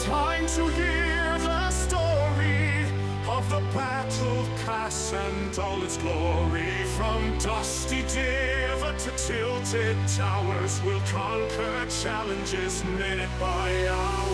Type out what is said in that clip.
time to hear the story of the battle pass and all its glory. From dusty Deva to tilted towers, we'll conquer challenges minute by hour.